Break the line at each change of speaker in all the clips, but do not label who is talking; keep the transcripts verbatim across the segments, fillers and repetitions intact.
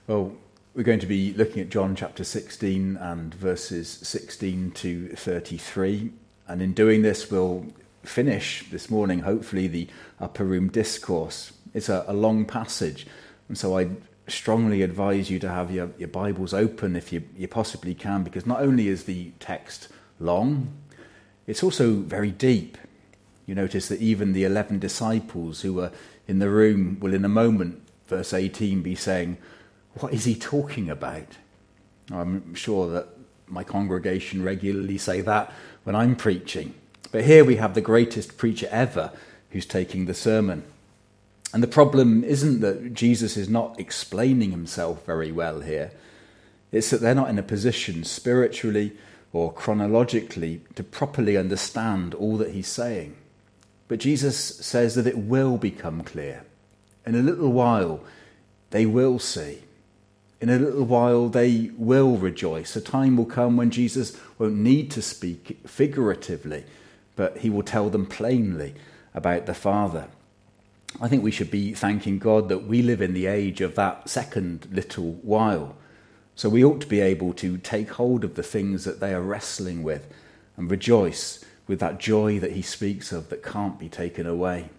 Well, we're going to be looking at John chapter sixteen and verses sixteen to thirty-three. And in doing this, we'll finish this morning, hopefully, the upper room discourse. It's a, a long passage, and so I strongly advise you to have your, your Bibles open if you, you possibly can, because not only is the text long, it's also very deep. You notice that even the eleven disciples who were in the room will in a moment, verse eighteen, be saying, "What is he talking about?" I'm sure that my congregation regularly say that when I'm preaching. But here we have the greatest preacher ever who's taking the sermon. And the problem isn't that Jesus is not explaining himself very well here. It's that they're not in a position spiritually or chronologically to properly understand all that he's saying. But Jesus says that it will become clear. In a little while, they will see. In a little while, they will rejoice. A time will come when Jesus won't need to speak figuratively, but he will tell them plainly about the Father. I think we should be thanking God that we live in the age of that second little while. So we ought to be able to take hold of the things that they are wrestling with and rejoice with that joy that he speaks of that can't be taken away.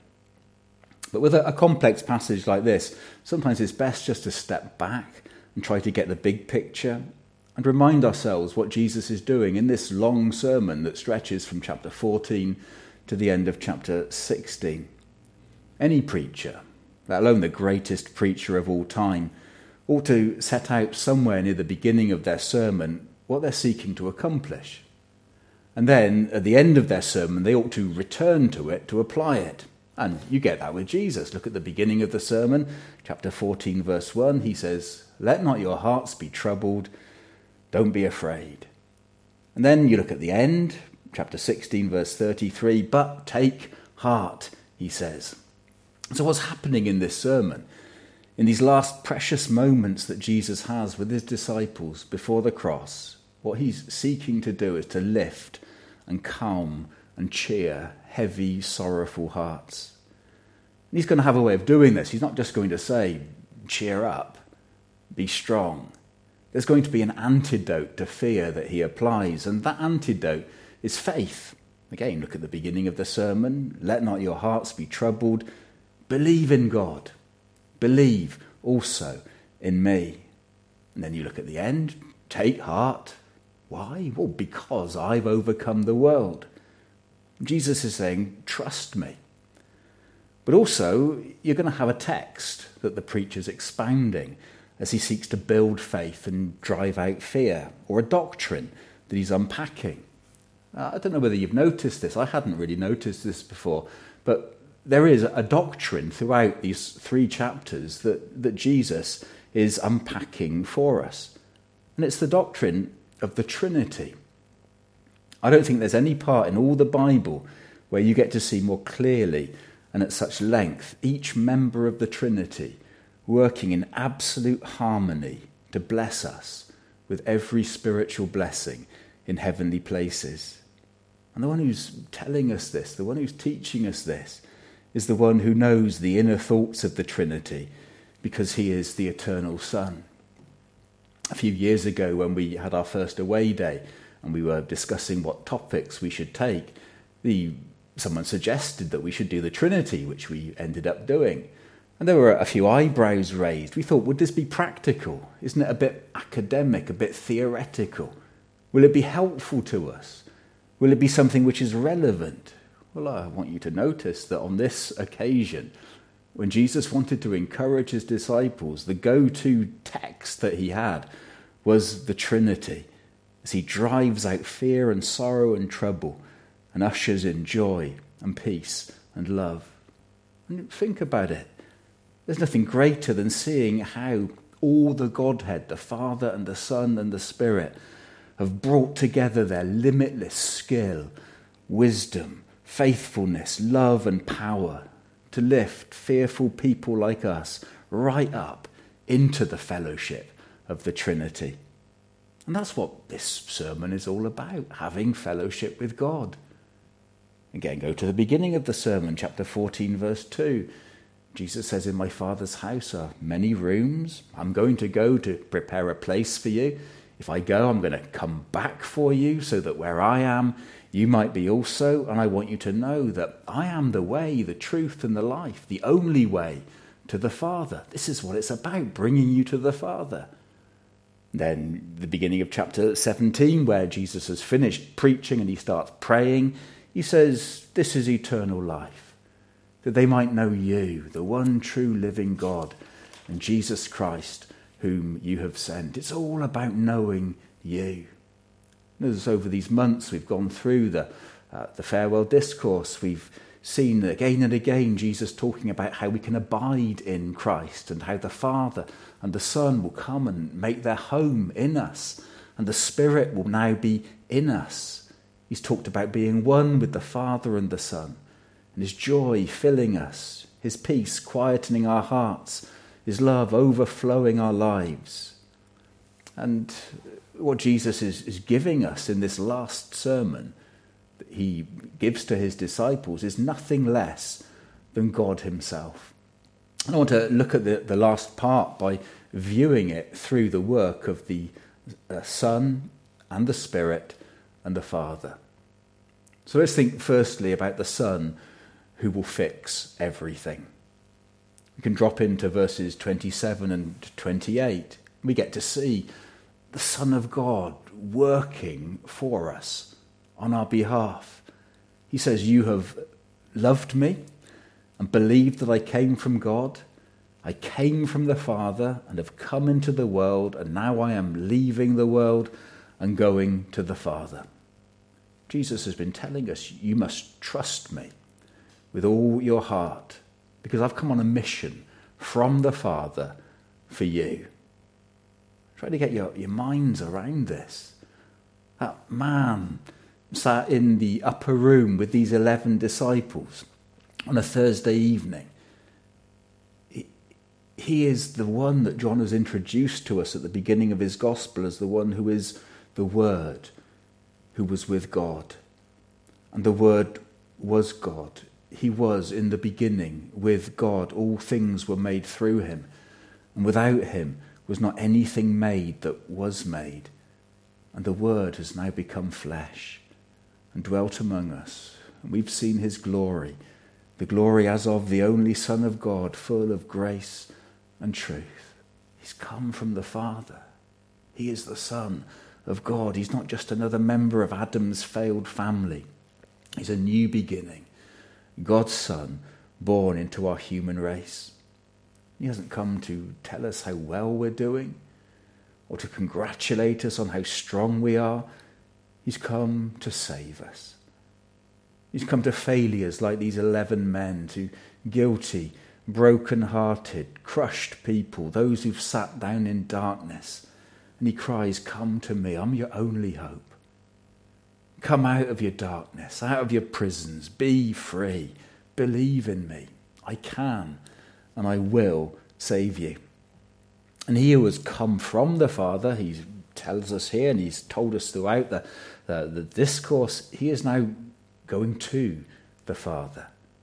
But with a, a complex passage like this, sometimes it's best just to step back and try to get the big picture and remind ourselves what Jesus is doing in this long sermon that stretches from chapter fourteen to the end of chapter sixteen. Any preacher, let alone the greatest preacher of all time, ought to set out somewhere near the beginning of their sermon what they're seeking to accomplish. And then, at the end of their sermon, they ought to return to it to apply it. And you get that with Jesus. Look at the beginning of the sermon, chapter fourteen, verse one. He says, "Let not your hearts be troubled. Don't be afraid." And then you look at the end, chapter sixteen, verse thirty-three. "But take heart," he says. So what's happening in this sermon, in these last precious moments that Jesus has with his disciples before the cross, what he's seeking to do is to lift and calm and cheer heavy, sorrowful hearts. And he's going to have a way of doing this. He's not just going to say, cheer up, be strong. There's going to be an antidote to fear that he applies, and that antidote is faith. Again, look at the beginning of the sermon. "Let not your hearts be troubled. Believe in God. Believe also in me." And then you look at the end. "Take heart." Why? Well, because I've overcome the world. Jesus is saying, trust me. But also, you're going to have a text that the preacher's expounding as he seeks to build faith and drive out fear, or a doctrine that he's unpacking. Uh, I don't know whether you've noticed this. I hadn't really noticed this before, but there is a doctrine throughout these three chapters that, that Jesus is unpacking for us. And it's the doctrine of the Trinity. I don't think there's any part in all the Bible where you get to see more clearly and at such length each member of the Trinity working in absolute harmony to bless us with every spiritual blessing in heavenly places. And the one who's telling us this, the one who's teaching us this, is the one who knows the inner thoughts of the Trinity, because he is the eternal Son. A few years ago, when we had our first away day and we were discussing what topics we should take, the someone suggested that we should do the Trinity, which we ended up doing. And there were a few eyebrows raised. We thought, would this be practical? Isn't it a bit academic, a bit theoretical? Will it be helpful to us? Will it be something which is relevant? Well, I want you to notice that on this occasion, when Jesus wanted to encourage his disciples, the go-to text that he had was the Trinity, as he drives out fear and sorrow and trouble and ushers in joy and peace and love. And think about it. There's nothing greater than seeing how all the Godhead, the Father and the Son and the Spirit, have brought together their limitless skill, wisdom, faithfulness, love and power to lift fearful people like us right up into the fellowship of the Trinity. And that's what this sermon is all about, having fellowship with God. Again, go to the beginning of the sermon, chapter fourteen, verse two. Jesus says, in my Father's house are many rooms. I'm going to go to prepare a place for you. If I go, I'm going to come back for you so that where I am, you might be also. And I want you to know that I am the way, the truth, and the life, the only way to the Father. This is what it's about, bringing you to the Father. Then the beginning of chapter seventeen, where Jesus has finished preaching and he starts praying, he says, this is eternal life, that they might know you, the one true living God, and Jesus Christ, whom you have sent. It's all about knowing you. As over these months we've gone through the, uh, the farewell discourse, we've seen again and again Jesus talking about how we can abide in Christ and how the Father and the Son will come and make their home in us, and the Spirit will now be in us. He's talked about being one with the Father and the Son, and his joy filling us, his peace quietening our hearts, his love overflowing our lives. And what Jesus is, is giving us in this last sermon that he gives to his disciples is nothing less than God himself. And I want to look at the, the last part by viewing it through the work of the uh, Son and the Spirit and the Father. So let's think firstly about the Son who will fix everything. We can drop into verses twenty-seven and twenty-eight. We get to see the Son of God working for us on our behalf. He says, you have loved me and believed that I came from God. I came from the Father and have come into the world, and now I am leaving the world and going to the Father. Jesus has been telling us, you must trust me with all your heart, because I've come on a mission from the Father for you. Try to get your, your minds around this. That man sat in the upper room with these eleven disciples on a Thursday evening. He, he is the one that John has introduced to us at the beginning of his gospel as the one who is the Word, who was with God. And the Word was God. He was in the beginning with God. All things were made through him. And without him was not anything made that was made. And the Word has now become flesh and dwelt among us. And we've seen his glory, the glory as of the only Son of God, full of grace and truth. He's come from the Father. He is the Son of God. He's not just another member of Adam's failed family. He's a new beginning. God's Son, born into our human race. He hasn't come to tell us how well we're doing or to congratulate us on how strong we are. He's come to save us. He's come to failures like these eleven men, to guilty, broken-hearted, crushed people, those who've sat down in darkness. And he cries, come to me, I'm your only hope. Come out of your darkness, out of your prisons, be free, believe in me. I can and I will save you. And he who has come from the Father, he tells us here, and he's told us throughout the, the, the discourse, he is now going to the Father.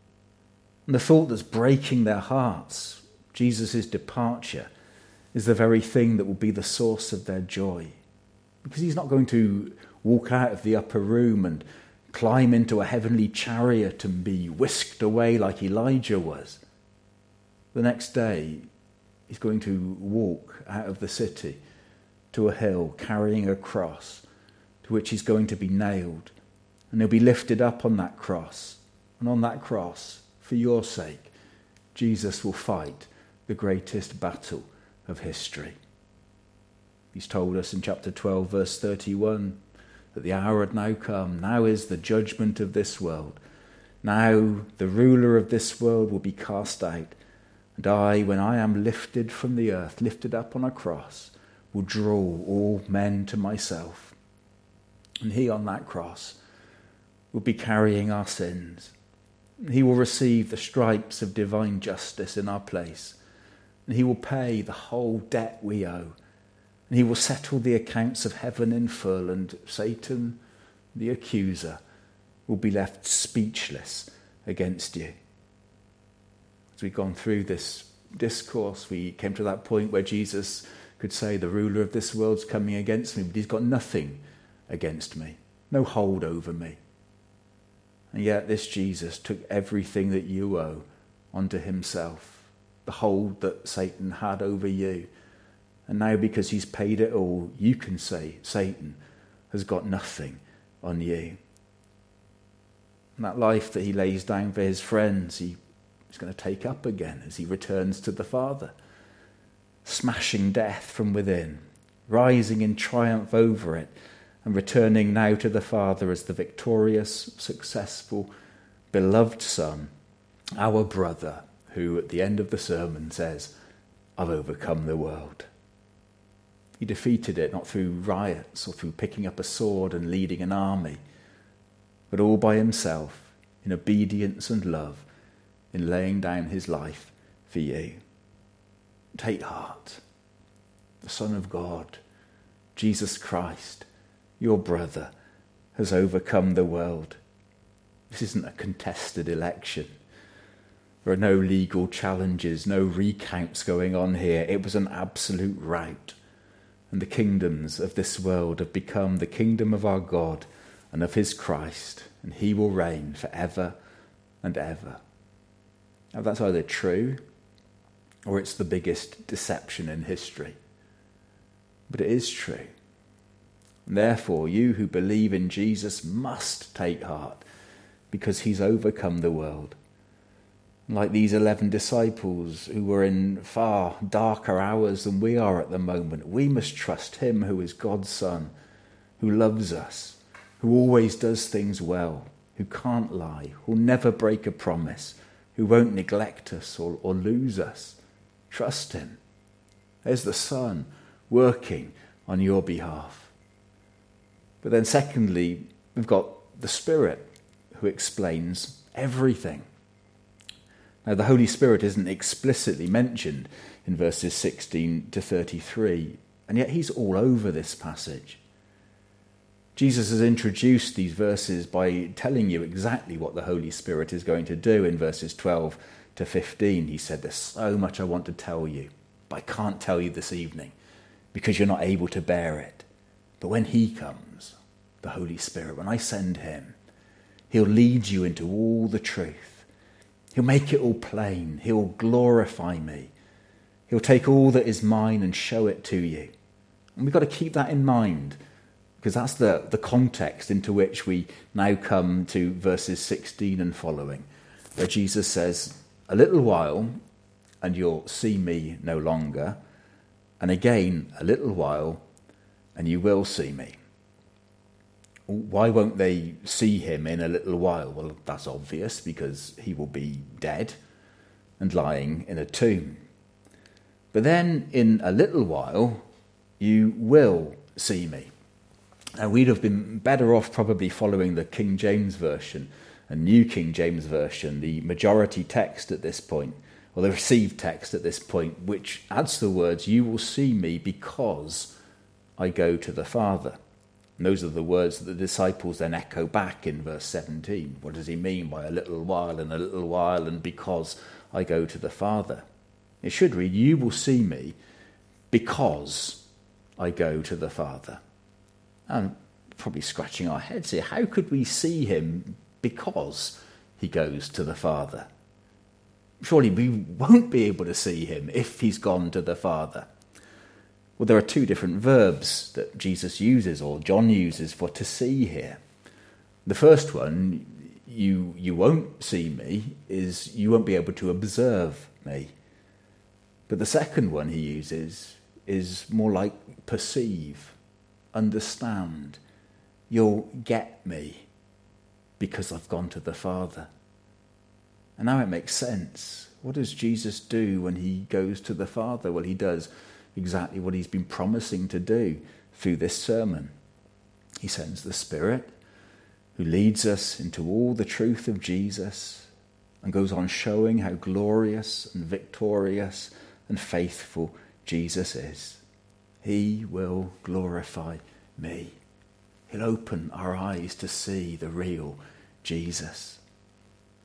And the thought that's breaking their hearts, Jesus' departure, is the very thing that will be the source of their joy. Because he's not going to walk out of the upper room and climb into a heavenly chariot and be whisked away like Elijah was. The next day, he's going to walk out of the city to a hill carrying a cross to which he's going to be nailed. And he'll be lifted up on that cross. And on that cross, for your sake, Jesus will fight the greatest battle of history. He's told us in chapter twelve, verse thirty-one, that the hour had now come. Now is the judgment of this world. Now the ruler of this world will be cast out. And I, when I am lifted from the earth, lifted up on a cross, will draw all men to myself. And he on that cross will be carrying our sins. He will receive the stripes of divine justice in our place. And he will pay the whole debt we owe. And he will settle the accounts of heaven in full, and Satan, the accuser, will be left speechless against you. As we've gone through this discourse, we came to that point where Jesus could say, the ruler of this world's coming against me, but he's got nothing against me, no hold over me. And yet this Jesus took everything that you owe onto himself, the hold that Satan had over you. And now because he's paid it all, you can say Satan has got nothing on you. And that life that he lays down for his friends, he is going to take up again as he returns to the Father, smashing death from within, rising in triumph over it, and returning now to the Father as the victorious, successful, beloved Son, our brother, who at the end of the sermon says, I've overcome the world. He defeated it not through riots or through picking up a sword and leading an army, but all by himself, in obedience and love, in laying down his life for you. Take heart. The Son of God, Jesus Christ, your brother, has overcome the world. This isn't a contested election. There are no legal challenges, no recounts going on here. It was an absolute rout. And the kingdoms of this world have become the kingdom of our God and of his Christ, and he will reign forever and ever. Now that's either true or it's the biggest deception in history. But it is true. And therefore, you who believe in Jesus must take heart, because he's overcome the world. Like these eleven disciples who were in far darker hours than we are at the moment, we must trust him who is God's Son, who loves us, who always does things well, who can't lie, who'll never break a promise, who won't neglect us or, or lose us. Trust him. There's the Son working on your behalf. But then secondly, we've got the Spirit who explains everything. Now, the Holy Spirit isn't explicitly mentioned in verses sixteen to thirty-three, and yet he's all over this passage. Jesus has introduced these verses by telling you exactly what the Holy Spirit is going to do in verses twelve to fifteen. He said, there's so much I want to tell you, but I can't tell you this evening because you're not able to bear it. But when he comes, the Holy Spirit, when I send him, he'll lead you into all the truth. He'll make it all plain. He'll glorify me. He'll take all that is mine and show it to you. And we've got to keep that in mind, because that's the, the context into which we now come to verses sixteen and following, where Jesus says, a little while and you'll see me no longer, and again a little while and you will see me. Why won't they see him in a little while? Well, that's obvious, because he will be dead and lying in a tomb. But then in a little while, you will see me. Now, we'd have been better off probably following the King James Version, a New King James Version, the majority text at this point, or the received text at this point, which adds the words, you will see me because I go to the Father. And those are the words that the disciples then echo back in verse seventeen. What does he mean by a little while and a little while and because I go to the Father? It should read, you will see me because I go to the Father. And probably scratching our heads here, how could we see him because he goes to the Father? Surely we won't be able to see him if he's gone to the Father. Well, there are two different verbs that Jesus uses, or John uses, for to see here. The first one, you you won't see me, is you won't be able to observe me. But the second one he uses is more like perceive, understand. You'll get me because I've gone to the Father. And now it makes sense. What does Jesus do when he goes to the Father? Well, he does exactly what he's been promising to do through this sermon. He sends the Spirit, who leads us into all the truth of Jesus and goes on showing how glorious and victorious and faithful Jesus is. He will glorify me. He'll open our eyes to see the real Jesus.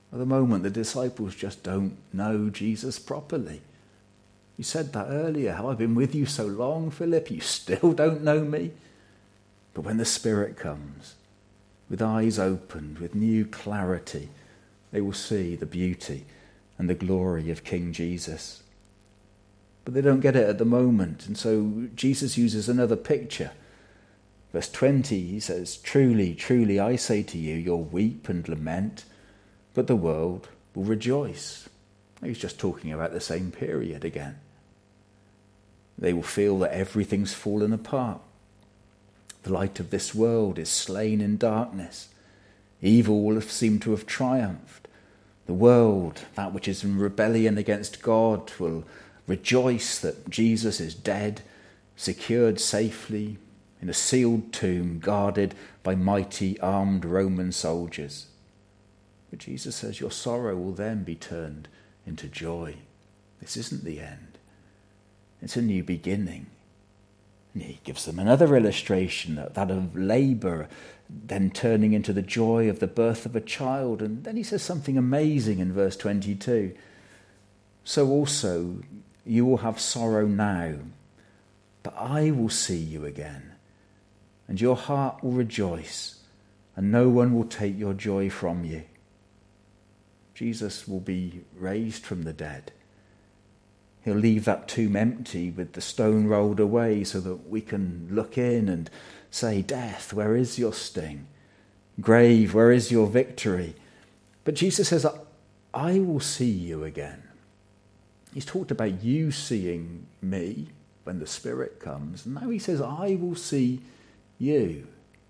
At the moment, the disciples just don't know Jesus properly. You said that earlier, how I've been with you so long, Philip, you still don't know me. But when the Spirit comes, with eyes opened, with new clarity, they will see the beauty and the glory of King Jesus. But they don't get it at the moment, and so Jesus uses another picture. Verse twenty, he says, "Truly, truly, I say to you, you'll weep and lament, but the world will rejoice." He's just talking about the same period again. They will feel that everything's fallen apart. The light of this world is slain in darkness. Evil will have seemed to have triumphed. The world, that which is in rebellion against God, will rejoice that Jesus is dead, secured safely in a sealed tomb guarded by mighty armed Roman soldiers. But Jesus says your sorrow will then be turned into joy. This isn't the end. It's a new beginning. And he gives them another illustration, that of labour then turning into the joy of the birth of a child. And then he says something amazing in verse twenty-two. "So also you will have sorrow now, but I will see you again, and your heart will rejoice, and no one will take your joy from you." Jesus will be raised from the dead. He'll leave that tomb empty with the stone rolled away so that we can look in and say, "Death, where is your sting? Grave, where is your victory?" But Jesus says, "I will see you again." He's talked about you seeing me when the Spirit comes. And now he says, "I will see you."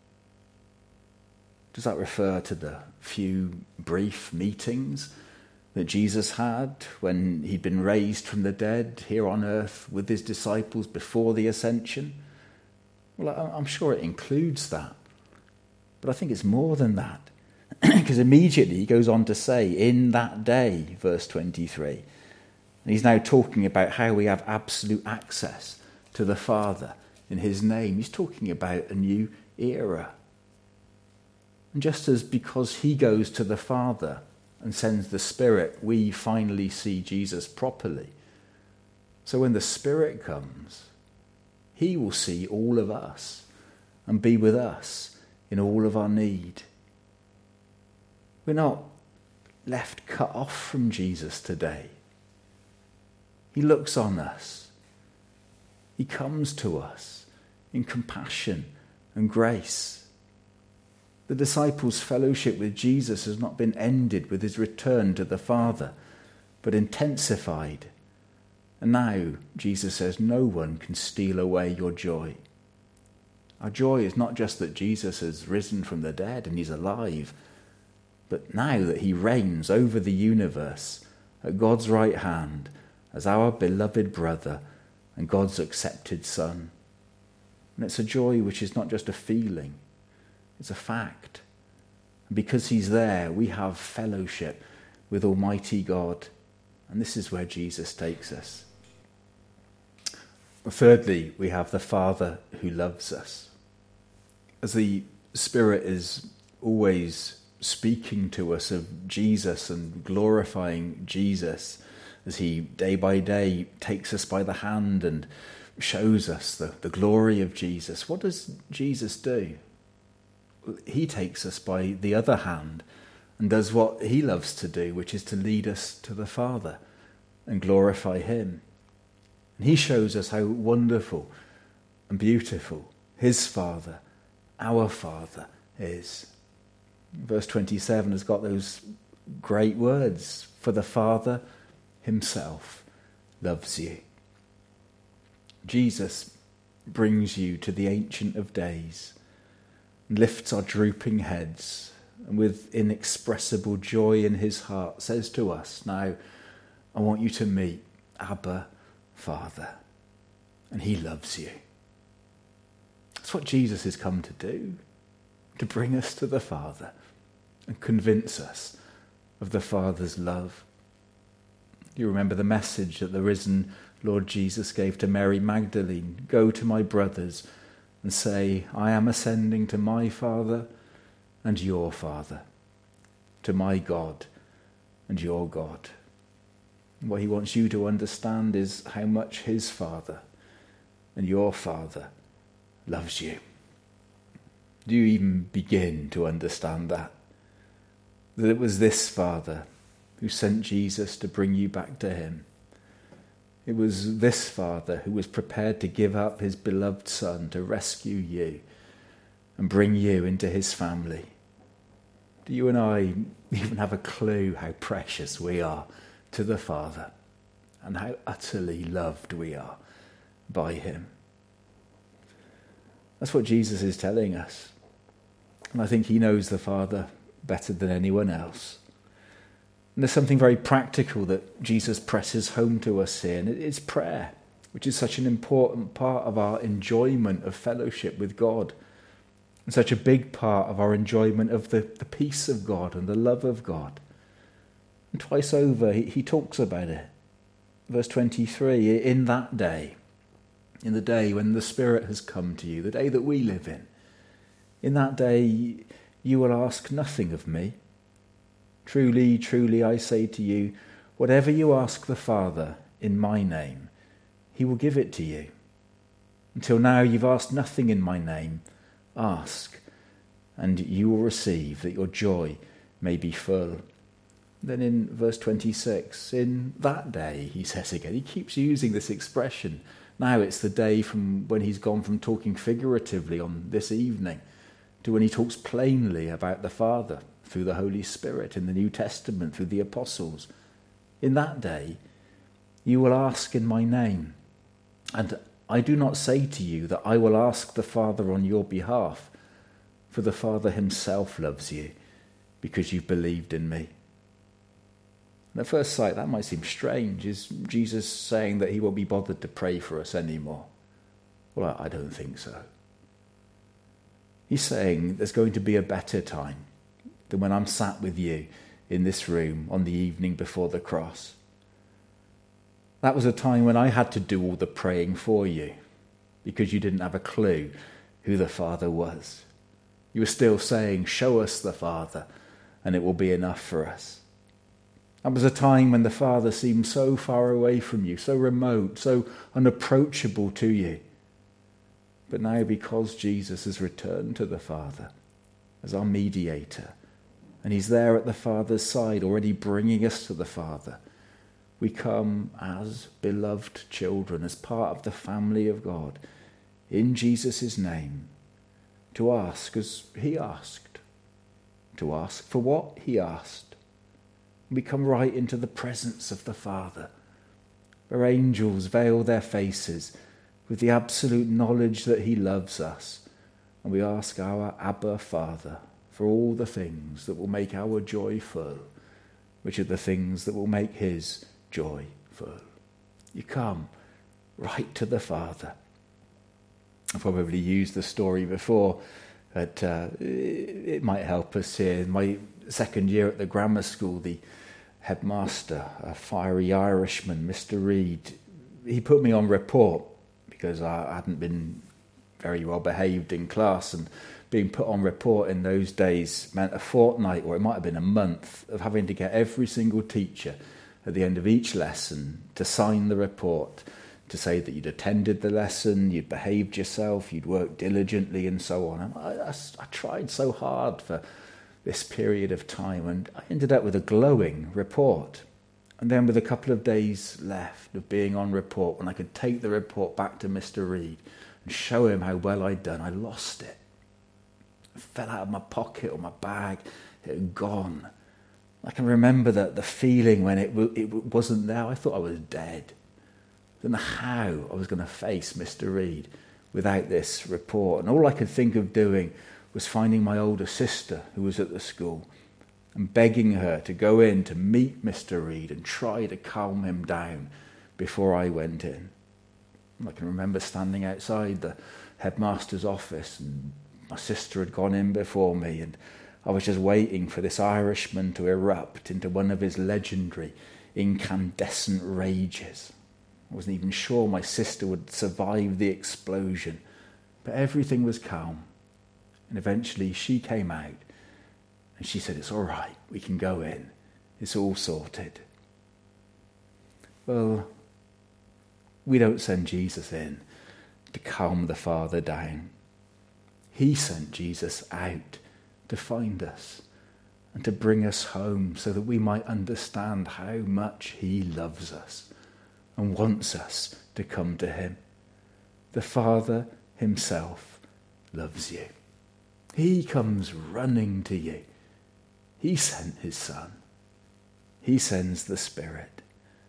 Does that refer to the few brief meetings that Jesus had when he'd been raised from the dead here on earth with his disciples before the ascension? Well, I'm sure it includes that. But I think it's more than that. Because immediately he goes on to say, "in that day," verse twenty-three. And he's now talking about how we have absolute access to the Father in his name. He's talking about a new era. And just as because he goes to the Father and sends the Spirit, we finally see Jesus properly. So when the Spirit comes, he will see all of us and be with us in all of our need. We're not left cut off from Jesus today. He looks on us. He comes to us in compassion and grace. The disciples' fellowship with Jesus has not been ended with his return to the Father, but intensified. And now, Jesus says, no one can steal away your joy. Our joy is not just that Jesus has risen from the dead and he's alive, but now that he reigns over the universe at God's right hand as our beloved brother and God's accepted son. And it's a joy which is not just a feeling, it's a fact. And because he's there, we have fellowship with Almighty God. And this is where Jesus takes us. Thirdly, we have the Father who loves us. As the Spirit is always speaking to us of Jesus and glorifying Jesus, as he day by day takes us by the hand and shows us the, the glory of Jesus, what does Jesus do? He takes us by the other hand and does what he loves to do, which is to lead us to the Father and glorify him. And he shows us how wonderful and beautiful his Father, our Father, is. Verse twenty-seven has got those great words. For the Father himself loves you. Jesus brings you to the Ancient of Days, lifts our drooping heads, and with inexpressible joy in his heart says to us, now I want you to meet Abba, Father, and he loves you. That's what Jesus has come to do, to bring us to the Father and convince us of the Father's love. You remember the message that the risen Lord Jesus gave to Mary Magdalene, go to my brothers and say, I am ascending to my Father and your Father, to my God and your God. And what he wants you to understand is how much his Father and your Father loves you. Do you even begin to understand that? That it was this Father who sent Jesus to bring you back to him. It was this Father who was prepared to give up his beloved Son to rescue you and bring you into his family. Do you and I even have a clue how precious we are to the Father and how utterly loved we are by him? That's what Jesus is telling us. And I think he knows the Father better than anyone else. And there's something very practical that Jesus presses home to us here, and it's prayer, which is such an important part of our enjoyment of fellowship with God, and such a big part of our enjoyment of the, the peace of God and the love of God. And twice over, he, he talks about it. Verse twenty-three, in that day, in the day when the Spirit has come to you, the day that we live in, in that day you will ask nothing of me. Truly, truly, I say to you, whatever you ask the Father in my name, he will give it to you. Until now you've asked nothing in my name. Ask, and you will receive, that your joy may be full. Then in verse twenty-six, in that day, he says again, he keeps using this expression. Now it's the day from when he's gone from talking figuratively on this evening to when he talks plainly about the Father through the Holy Spirit in the New Testament, through the apostles. In that day, you will ask in my name. And I do not say to you that I will ask the Father on your behalf, for the Father himself loves you because you've believed in me. And at first sight, that might seem strange. Is Jesus saying that he won't be bothered to pray for us anymore? Well, I don't think so. He's saying there's going to be a better time than when I'm sat with you in this room on the evening before the cross. That was a time when I had to do all the praying for you because you didn't have a clue who the Father was. You were still saying, show us the Father and it will be enough for us. That was a time when the Father seemed so far away from you, so remote, so unapproachable to you. But now, because Jesus has returned to the Father as our mediator, and he's there at the Father's side, already bringing us to the Father, we come as beloved children, as part of the family of God, in Jesus' name, to ask as he asked, to ask for what he asked. We come right into the presence of the Father, where angels veil their faces with the absolute knowledge that he loves us, and we ask our Abba Father for all the things that will make our joy full, which are the things that will make his joy full. You come right to the Father. I've probably used the story before, but uh, it, it might help us here. In my second year at the grammar school, the headmaster, a fiery Irishman, Mister Reed, he put me on report because I hadn't been very well behaved in class, and being put on report in those days meant a fortnight, or it might have been a month, of having to get every single teacher at the end of each lesson to sign the report, to say that you'd attended the lesson, you'd behaved yourself, you'd worked diligently, and so on. And I, I, I tried so hard for this period of time, and I ended up with a glowing report. And then with a couple of days left of being on report, when I could take the report back to Mister Reed and show him how well I'd done, I lost it. It fell out of my pocket or my bag. It had gone. I can remember the, the feeling when it, it wasn't there. I thought I was dead. I don't know how I was going to face Mister Reed without this report. And all I could think of doing was finding my older sister who was at the school and begging her to go in to meet Mister Reed and try to calm him down before I went in. I can remember standing outside the headmaster's office, and my sister had gone in before me, and I was just waiting for this Irishman to erupt into one of his legendary incandescent rages. I wasn't even sure my sister would survive the explosion, but everything was calm. And eventually she came out and she said, "It's all right, we can go in. It's all sorted. Well, we don't send Jesus in to calm the Father down. He sent Jesus out to find us and to bring us home so that we might understand how much he loves us and wants us to come to him. The Father himself loves you. He comes running to you. He sent his Son. He sends the Spirit.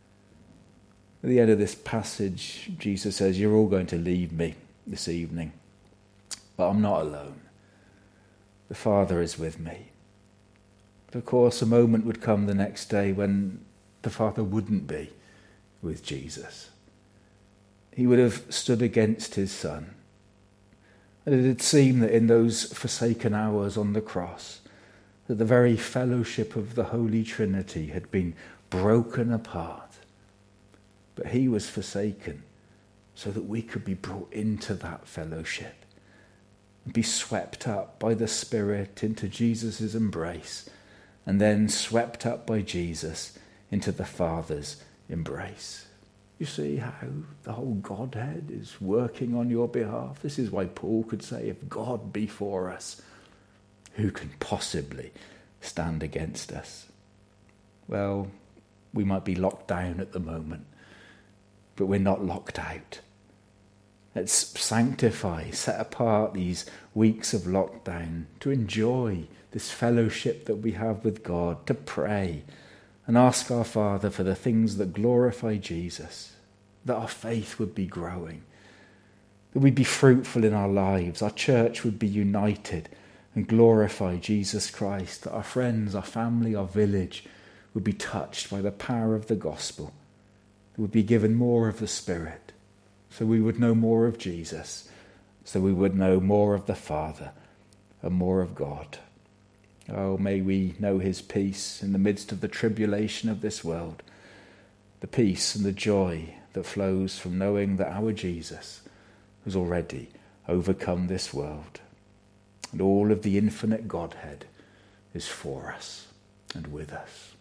At the end of this passage, Jesus says, you're all going to leave me this evening, but I'm not alone. The Father is with me. But of course, a moment would come the next day when the Father wouldn't be with Jesus. He would have stood against his Son. And it had seemed that in those forsaken hours on the cross, that the very fellowship of the Holy Trinity had been broken apart. But he was forsaken so that we could be brought into that fellowship and be swept up by the Spirit into Jesus' embrace, and then swept up by Jesus into the Father's embrace. You see how the whole Godhead is working on your behalf? This is why Paul could say, if God be for us, who can possibly stand against us? Well, we might be locked down at the moment, but we're not locked out. Let's sanctify, set apart these weeks of lockdown to enjoy this fellowship that we have with God, to pray and ask our Father for the things that glorify Jesus, that our faith would be growing, that we'd be fruitful in our lives, our church would be united and glorify Jesus Christ, that our friends, our family, our village would be touched by the power of the gospel, that would be given more of the Spirit, so we would know more of Jesus, so we would know more of the Father and more of God. Oh, may we know his peace in the midst of the tribulation of this world, the peace and the joy that flows from knowing that our Jesus has already overcome this world, and all of the infinite Godhead is for us and with us.